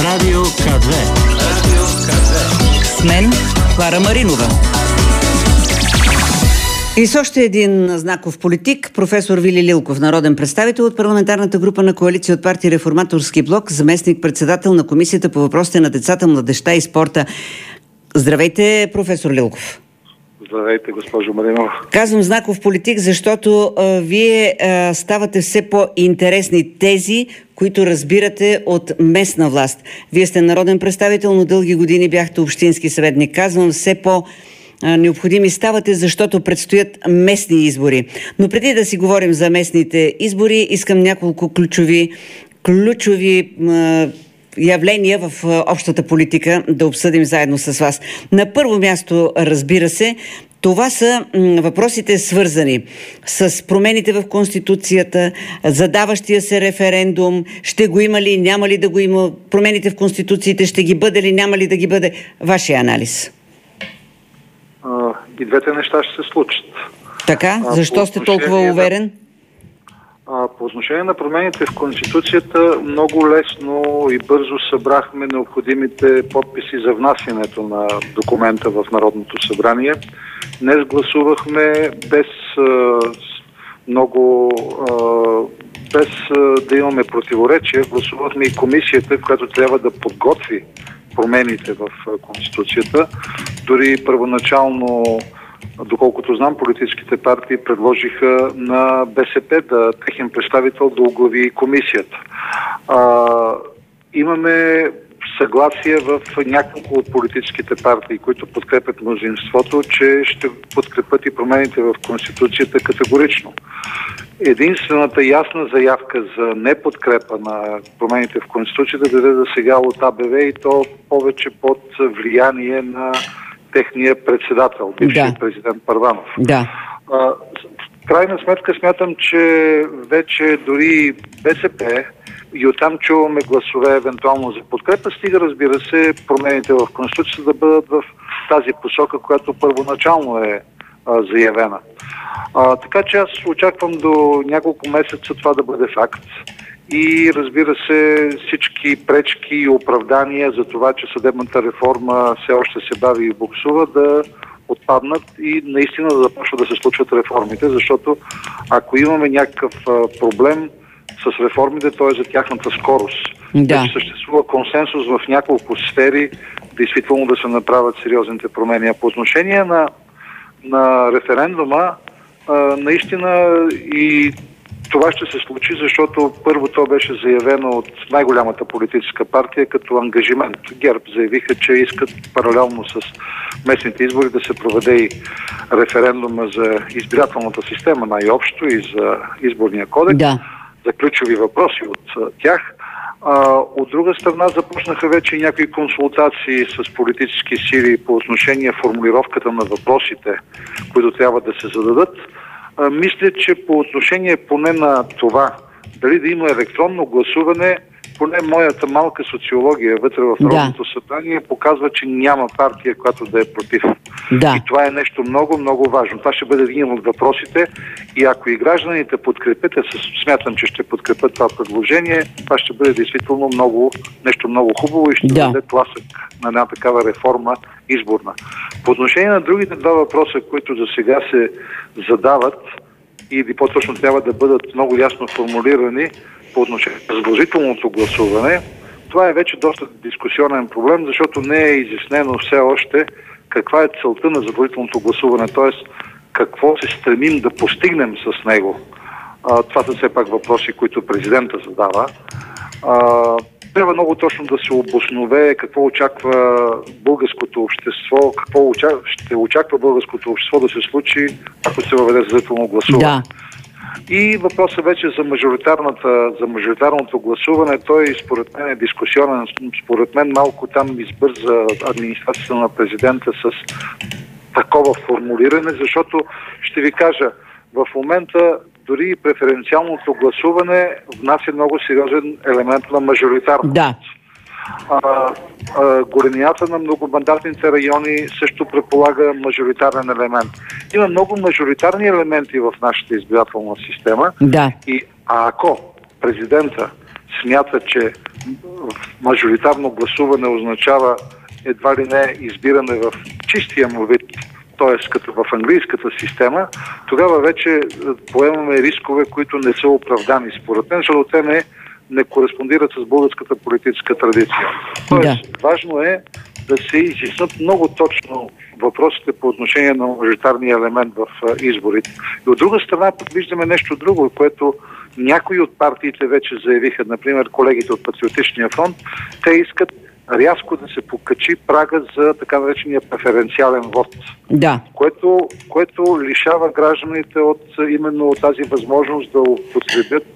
Радио К2. С мен Клара Маринова. И с още един знаков политик, професор Вили Лилков, народен представител от парламентарната група на коалиция от партия Реформаторски блок, заместник-председател на Комисията по въпросите на децата, младежта и спорта. Здравейте, професор Лилков. Здравейте, госпожо Маринова. Казвам знаков политик, защото вие ставате все по-интересни тези, които разбирате от местна власт. Вие сте народен представител, но дълги години бяхте общински съветник. Казвам, все по-необходими ставате, защото предстоят местни избори. Но преди да си говорим за местните избори, искам няколко ключови явления в общата политика да обсъдим заедно с вас. На първо място, разбира се, това са въпросите свързани с промените в Конституцията, задаващия се референдум, ще го има ли, няма ли да го има, промените в Конституциите, ще ги бъде ли, няма ли да ги бъде. Вашия анализ. И двете неща ще се случат. Така? Защо сте толкова уверен? По отношение на промените в Конституцията, много лесно и бързо събрахме необходимите подписи за внасянето на документа в Народното събрание. Днес гласувахме без да имаме противоречия. Гласувахме и комисията, която трябва да подготви промените в Конституцията. Дори първоначално, доколкото знам, политическите партии предложиха на БСП техен представител да оглави комисията. Имаме съгласие в няколко от политическите партии, които подкрепят мнозинството, че ще подкрепят и промените в Конституцията категорично. Единствената ясна заявка за неподкрепа на промените в Конституцията даде за сега от АБВ, и то повече под влияние на техния председател, бившия президент Първанов. Да. В крайна сметка смятам, че вече дори БСП и оттам чуваме гласове евентуално за подкрепа, стига, разбира се, промените в Конституцията да бъдат в тази посока, която първоначално е заявена. Така че аз очаквам до няколко месеца това да бъде факт. И, разбира се, всички пречки и оправдания за това, че съдебната реформа все още се бави и буксува, да отпаднат и наистина да започват да се случват реформите, защото ако имаме някакъв проблем с реформите, то е за тяхната скорост. Да. Съществува консенсус в няколко сфери, действително да се направят сериозните промени. А по отношение на референдума, наистина и това ще се случи, защото първо то беше заявено от най-голямата политическа партия като ангажимент. ГЕРБ заявиха, че искат паралелно с местните избори да се проведе и референдума за избирателната система най-общо и за изборния кодекс, за ключови въпроси от тях. От друга страна започнаха вече и някои консултации с политически сили по отношение формулировката на въпросите, които трябва да се зададат. Мисля, че по отношение поне на това, дали да има електронно гласуване, поне моята малка социология вътре в Народното събрание показва, че няма партия, която да е против. И това е нещо много, много важно. Това ще бъде един от въпросите и ако и гражданите подкрепят, смятам, че ще подкрепят това предложение, това ще бъде действително нещо много хубаво и ще даде тласък на една такава реформа изборна. По отношение на другите два въпроса, които за сега се задават или по-точно трябва да бъдат много ясно формулирани по отношение на задължителното гласуване, това е вече доста дискусионен проблем, защото не е изяснено все още каква е целта на задължителното гласуване, т.е. какво се стремим да постигнем с него. Това са все пак въпроси, които президента задава. Трябва много точно да се обоснове какво очаква българското общество, какво ще очаква българското общество да се случи, ако се въведе задължително гласуване. И въпросът вече за мажоритарното гласуване, той според мен е дискусионен. Според мен малко там избърза администрацията на президента с такова формулиране, защото ще ви кажа, в момента дори преференциалното гласуване внася много сериозен елемент на мажоритарност. Големината на многомандатните райони също предполага мажоритарен елемент. Има много мажоритарни елементи в нашата избирателна система. И ако президента смята, че мажоритарно гласуване означава едва ли не избиране в чистия му вид, т.е. като в английската система, тогава вече поемаме рискове, които не са оправдани според мен, защото те не кореспондират с българската политическа традиция. Тоест, важно е да се изяснат много точно въпросите по отношение на мажоритарния елемент в изборите. И от друга страна пък виждаме нещо друго, което някои от партиите вече заявиха, например колегите от Патриотичния фронт, те искат рязко да се покачи прага за така наречения преференциален вод. Да. Което лишава гражданите именно от тази възможност да употребят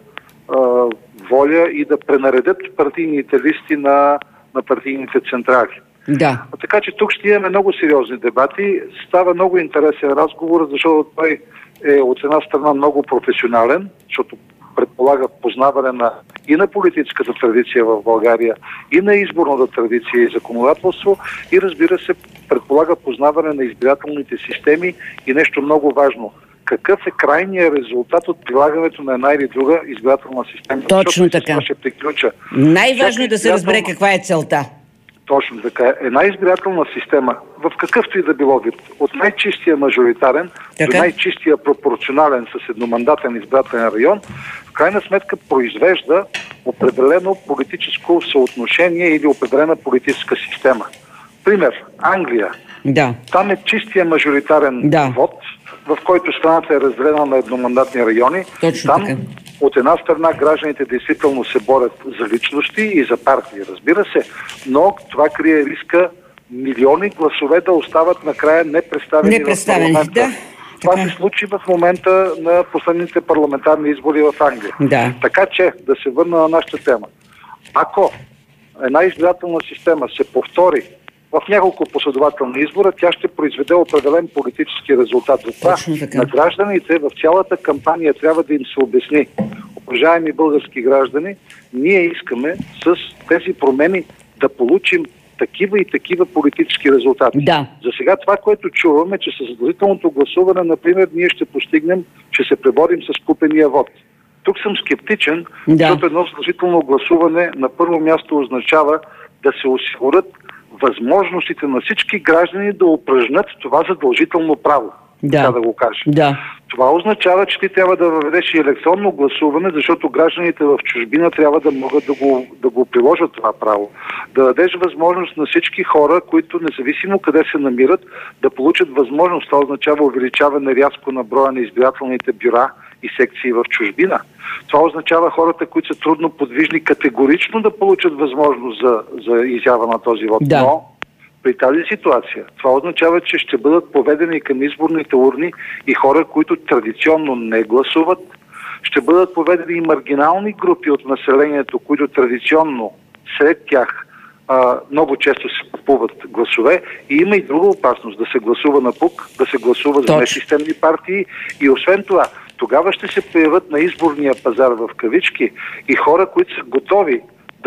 воля и да пренаредят партийните листи на партийните централи. Да. Така че тук ще имаме много сериозни дебати. Става много интересен разговор, защото той е от една страна много професионален, защото предполага познаване и на политическата традиция в България, и на изборната традиция и законодателство, и разбира се, предполага познаване на избирателните системи и нещо много важно. Какъв е крайният резултат от прилагането на една или друга избирателна система? Точно така. Ще приключа. Най-важно е да се разбере каква е целта. Точно така. Една избирателна система, в какъвто и да било вид, от най-чистия мажоритарен до най-чистия пропорционален с едномандатен избирателен район, в крайна сметка произвежда определено политическо съотношение или определена политическа система. Пример, Англия. Да. Там е чистия мажоритарен вод, в който страната е разделена на едномандатни райони. Точно там така. От една страна гражданите действително се борят за личности и за партии, разбира се, но това крие риска милиони гласове да остават накрая непредставени в парламента. Да. Това се случи в момента на последните парламентарни избори в Англия. Да. Така че, да се върна на нашата тема. Ако една избирателна система се повтори в няколко последователни избора, тя ще произведе определен политически резултат. Затова на гражданите в цялата кампания трябва да им се обясни. Уважаеми български граждани, ние искаме с тези промени да получим такива и такива политически резултати. Да. За сега това, което чуваме, че със задължителното гласуване, например, ние ще постигнем, че се преборим с купения вод. Тук съм скептичен, защото едно задължително гласуване на първо място означава да се осигурят възможностите на всички граждани да упражнят това задължително право. Така да го кажа. Да. Това означава, че ти трябва да въведеш и електронно гласуване, защото гражданите в чужбина трябва да могат да го приложат това право. Да дадеш възможност на всички хора, които независимо къде се намират, да получат възможност. Това означава увеличаване рязко на броя на избирателните бюра и секции в чужбина. Това означава хората, които са трудно подвижни, категорично да получат възможност за изява на този вод. Да. Но при тази ситуация това означава, че ще бъдат поведени към изборните урни и хора, които традиционно не гласуват. Ще бъдат поведени и маргинални групи от населението, които традиционно сред тях много често се купуват гласове. И има и друга опасност да се гласува напук, да се гласува за несистемни партии. И освен това, тогава ще се появят на изборния пазар в кавички и хора, които са готови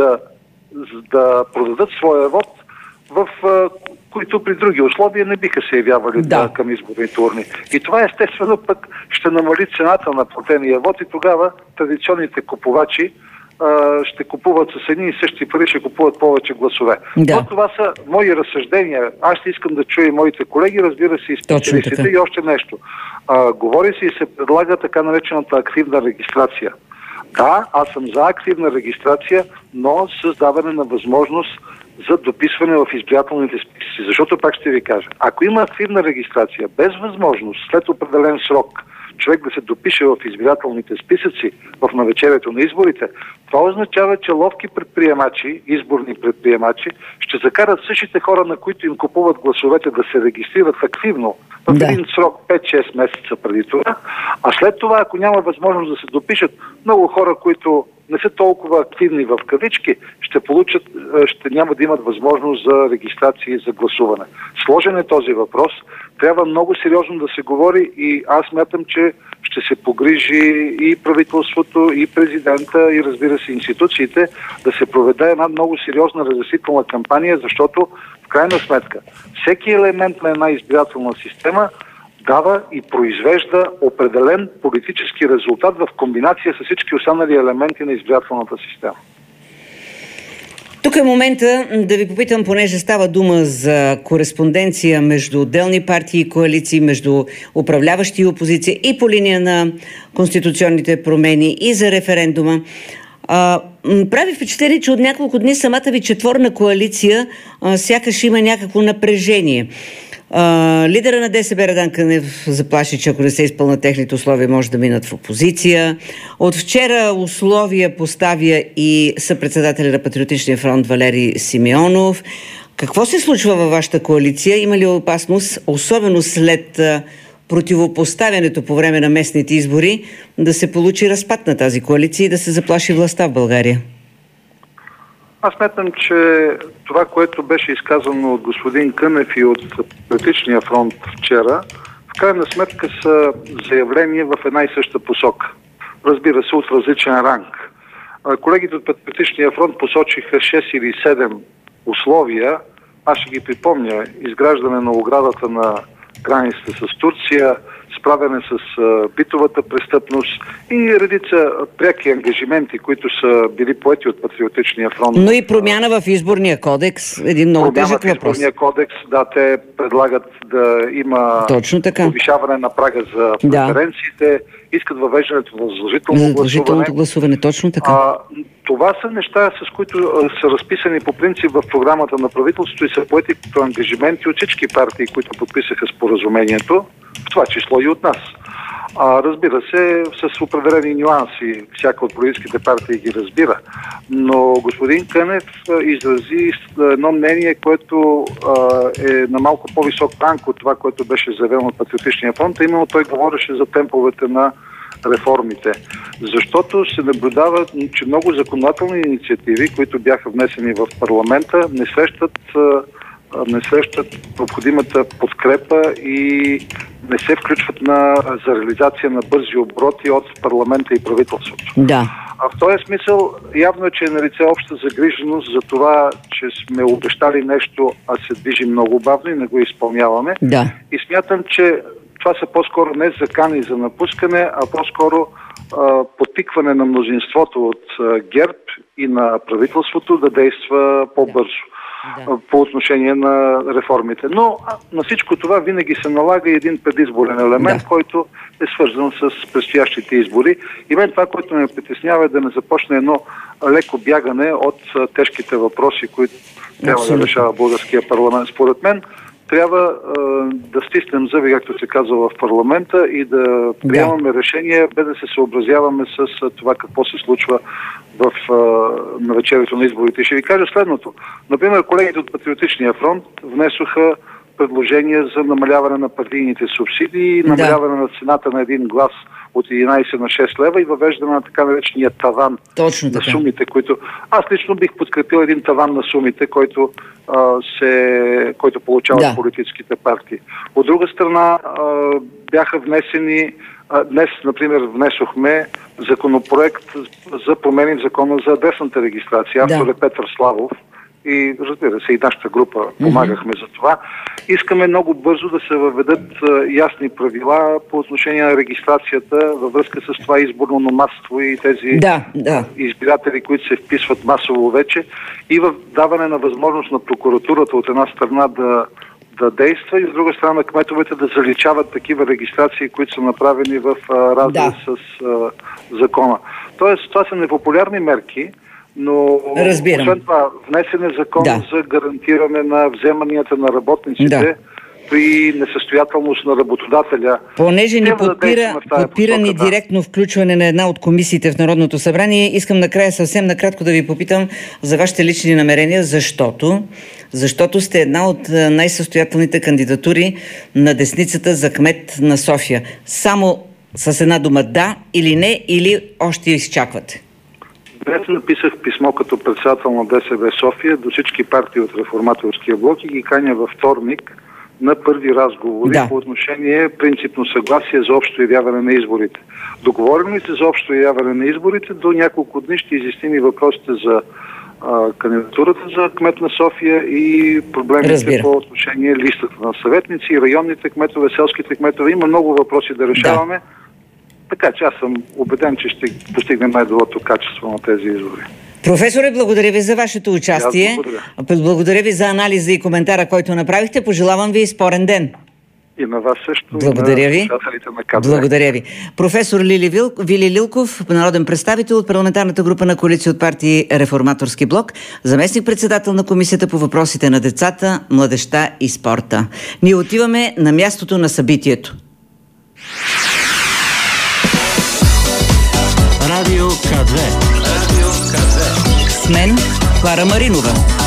да продадат своя вод, в които при други условия не биха се явявали към изборните урни. И това естествено пък ще намали цената на платения вод и тогава традиционните купувачи ще купуват с едни и същи пари, ще купуват повече гласове. Но това са мои разсъждения. Аз ще искам да чуя и моите колеги, разбира се, и специалистите. И още нещо. Говори се и се предлага така наречената активна регистрация. Да, аз съм за активна регистрация, но създаване на възможност за дописване в избирателните списъци. Защото пак ще ви кажа, ако има активна регистрация без възможност след определен срок човек да се допише в избирателните списъци в навечерието на изборите, това означава, че ловки предприемачи, изборни предприемачи, ще закарат същите хора, на които им купуват гласовете, да се регистрират активно в един срок 5-6 месеца преди това, а след това, ако няма възможност да се допишат, много хора, които не са толкова активни в кавички, ще няма да имат възможност за регистрация и за гласуване. Сложен е този въпрос. Трябва много сериозно да се говори и аз смятам, че ще се погрижи и правителството, и президента, и разбира се институциите да се проведе една много сериозна разяснителна кампания, защото в крайна сметка всеки елемент на една избирателна система дава и произвежда определен политически резултат в комбинация с всички останали елементи на избирателната система. Тук е момента да ви попитам, понеже става дума за кореспонденция между отделни партии и коалиции, между управляващи и опозиция и по линия на конституционните промени и за референдума. Прави впечатление, че от няколко дни самата ви четворна коалиция сякаш има някакво напрежение. Лидера на ДСБ Радан Кънев заплаши, че ако не се изпълнят техните условия, може да минат в опозиция. От вчера условия поставя и съпредседателя на Патриотичния фронт Валери Симеонов. Какво се случва във вашата коалиция? Има ли опасност, особено след противопоставянето по време на местните избори, да се получи разпад на тази коалиция и да се заплаши властта в България? Аз смятам, че това, което беше изказано от господин Кънев и от Патриотичния фронт вчера, в крайна сметка са заявления в една и съща посока. Разбира се, от различен ранг. Колегите от Патриотичния фронт посочиха 6 или 7 условия. Аз ще ги припомня. Изграждане на оградата на границата с Турция, справяне с битовата престъпност и редица преки ангажименти, които са били поети от Патриотичния фронт. Но и промяна в изборния кодекс. Един много тежък въпрос. Промяна в изборния кодекс, да, те предлагат да има повишаване на прага за преференциите, искат въвеждането на задължителното гласуване. Точно така. Това са неща, с които са разписани по принцип в програмата на правителството и са поети като ангажименти от всички партии, които подписаха споразумението, в това число и от нас. Разбира се, с определени нюанси, всяка от политическите партии ги разбира. Но господин Кънев изрази едно мнение, което е на малко по-висок ранг от това, което беше заявено от Патриотичния фронт. Именно той говореше за темповете на реформите. Защото се наблюдава, че много законодателни инициативи, които бяха внесени в парламента, не срещат необходимата подкрепа и не се включват за реализация на бързи обороти от парламента и правителството. Да. В този смисъл явно е, че е налице обща загриженост за това, че сме обещали нещо, а се движи много бавно и не го изпълняваме. Да. И смятам, че това са по-скоро не закани за напускане, а по-скоро подтикване на мнозинството от ГЕРБ и на правителството да действа по-бързо по отношение на реформите. Но на всичко това винаги се налага един предизборен елемент, който е свързан с предстоящите избори. И мен това, което ме притеснява, е да не започне едно леко бягане от тежките въпроси, които трябва да решава българския парламент. Според мен трябва да стиснем зъби, както се казва в парламента, и да приемаме решения, без да се съобразяваме с това какво се случва в навечерието на изборите. Ще ви кажа следното. Например, колегите от Патриотичния фронт внесоха предложение за намаляване на партийните субсидии, намаляване на цената на един глас от 11 на 6 лева и въвеждане на така наречения таван на сумите, които... Аз лично бих подкрепил един таван на сумите, който получават политическите партии. От друга страна бяха внесени... Днес, например, внесохме законопроект за промени в закона за адресната регистрация. Автор е Петър Славов. И разбира се, и нашата група помагахме за това. Искаме много бързо да се въведат ясни правила по отношение на регистрацията във връзка с това изборно номадство и тези избиратели, които се вписват масово вече, и в даване на възможност на прокуратурата от една страна да действа и от друга страна на кметовете да заличават такива регистрации, които са направени в разрез с закона. Тоест, това са непопулярни мерки, но освен това, внесен е закон за гарантиране на вземанията на работниците при несъстоятелност на работодателя. Понеже ни подпира ни директно включване на една от комисиите в Народното събрание, искам накрая съвсем накратко да ви попитам за вашите лични намерения, защото сте една от най-състоятелните кандидатури на десницата за кмет на София. Само с една дума да или не, или още изчаквате? Днес написах писмо като председател на ДСБ София до всички партии от Реформаторския блок и ги каня във вторник на първи разговори по отношение принципно съгласие за общо явяване на изборите. Договорено се за общо явяване на изборите, до няколко дни ще изясним и въпросите за кандидатурата за кмет на София и проблемите по отношение листата на съветници, районните кметове, селските кметове. Има много въпроси да решаваме. Така че аз съм убеден, че ще постигнем най-доброто качество на тези избори. Професоре, благодаря ви за вашето участие. Благодаря ви за анализа и коментара, който направихте. Пожелавам ви спорен ден. И на вас също. Благодаря ви. Благодаря ви. Професор Вили Лилков, народен представител от парламентарната група на коалиция от партии Реформаторски блок, заместник-председател на Комисията по въпросите на децата, младежта и спорта. Ние отиваме на мястото на събитието. Радио К2. С мен Клара Маринова.